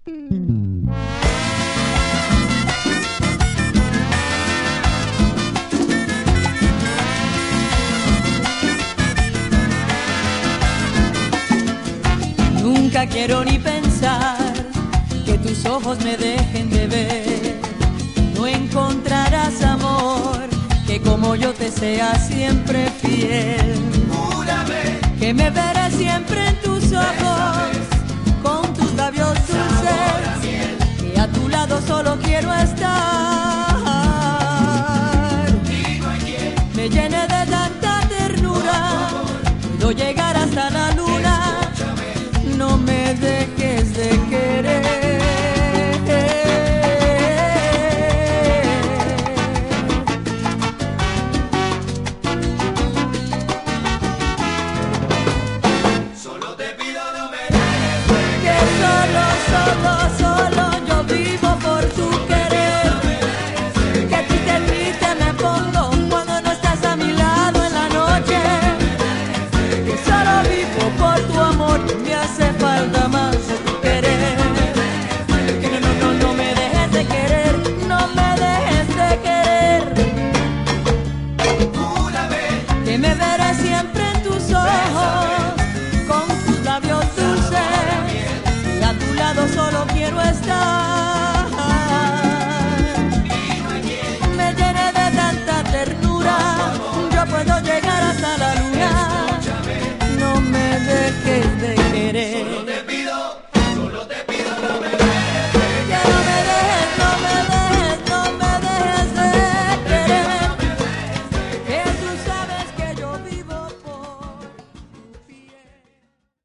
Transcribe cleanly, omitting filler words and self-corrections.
Nunca quiero ni pensar que tus ojos me dejen de ver. No encontrarás amor que como yo te sea siempre fiel. Júrame que me verás siempre en tus ojos, con tus labios dulces, que a tu lado solo quiero estar. y no hay quien me llene de tanta ternura, puedo llegar